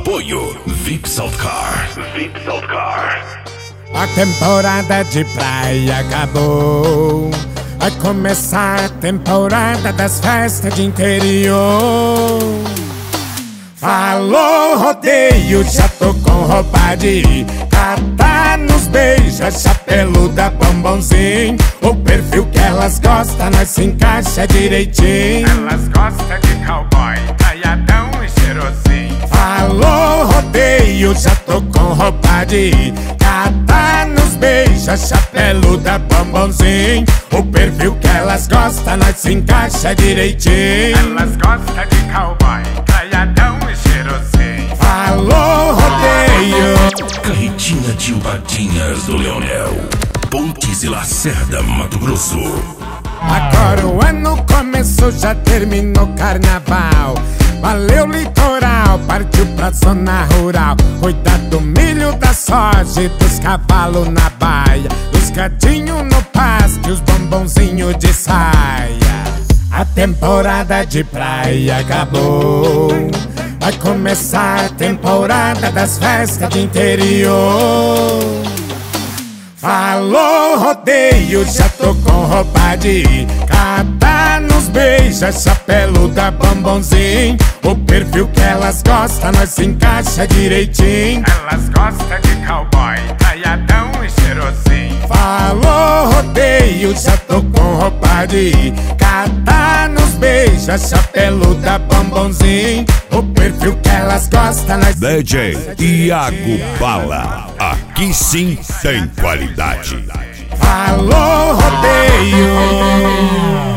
Apoio VIP Saltcar. VIP Saltcar. A temporada de praia acabou. Vai começar a temporada das festas de interior. Falou rodeio, já tô com roupa de ir. Catar nos beija, chapeluda, bombonzinho. O perfil que elas gostam, nós se encaixa direitinho. Elas gostam de cowboy, traiadão e cheirosinho. Falou rodeio, já tô com roupa de ir. Catar nos beija, chapeluda, bombonzinho. O perfil que elas gostam, nós se encaixa direitinho. Elas gostam de cowboy, traiadão e cheirosinho. Falou rodeio. Carretinha de empadinhas do Leonel. Pontes e Lacerda, Mato Grosso. Agora o ano começou, já terminou o carnaval. Valeu litoral, partiu pra zona rural. Cuidar do milho, da soja e dos cavalos na baia. Os gatinhos no pasto e os bombonzinhos de saia. A temporada de praia acabou. Vai começar a temporada das festas de interior. Falou rodeio, já tô com roupa de ir. Catar nos beija, chapeluda, bombonzinho. O perfil que elas gostam, nós se encaixa direitinho. Elas gostam de cowboy, traiadão e cheirosinho. Falou rodeio, já tô com roupa de ir. Catar nos beija, chapeluda, bombonzinho. O perfil que elas gostam, nós DJ Iago Bala. Aqui sim tem qualidade. Falou rodeio.